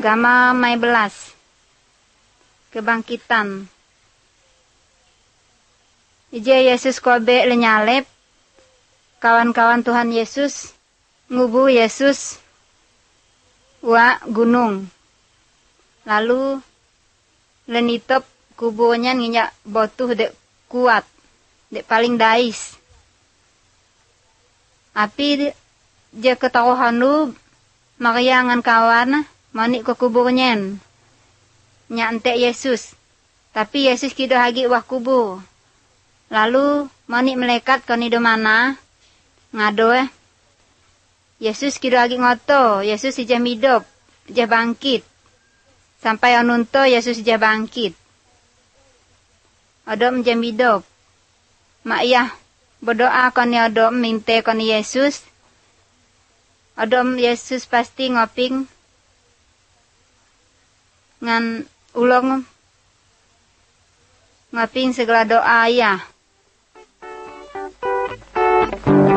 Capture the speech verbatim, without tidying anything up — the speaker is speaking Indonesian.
Agama Mai Belas. Kebangkitan. Ije Yesus kobe lenyalep. Kawan-kawan Tuhan Yesus ngubu Yesus wa gunung. Lalu lenitop kubunya nginyak botuh dek kuat, dek paling dais. Api je ketahuan lu Maria ngan kawan manik ke kuburnya. Nyantek Yesus. Tapi Yesus kido hagi wah kubur. Lalu manik melekat ke nido mana ngado eh. Yesus kido hagi ngoto, Yesus ijah midop, ijah bangkit. Sampai onunto Yesus ijah bangkit. Odom ijah midop. Mak yah berdoa koni odom minte koni Yesus. Odom Yesus pasti ngoping ngan ulong ngoping segala doa ya.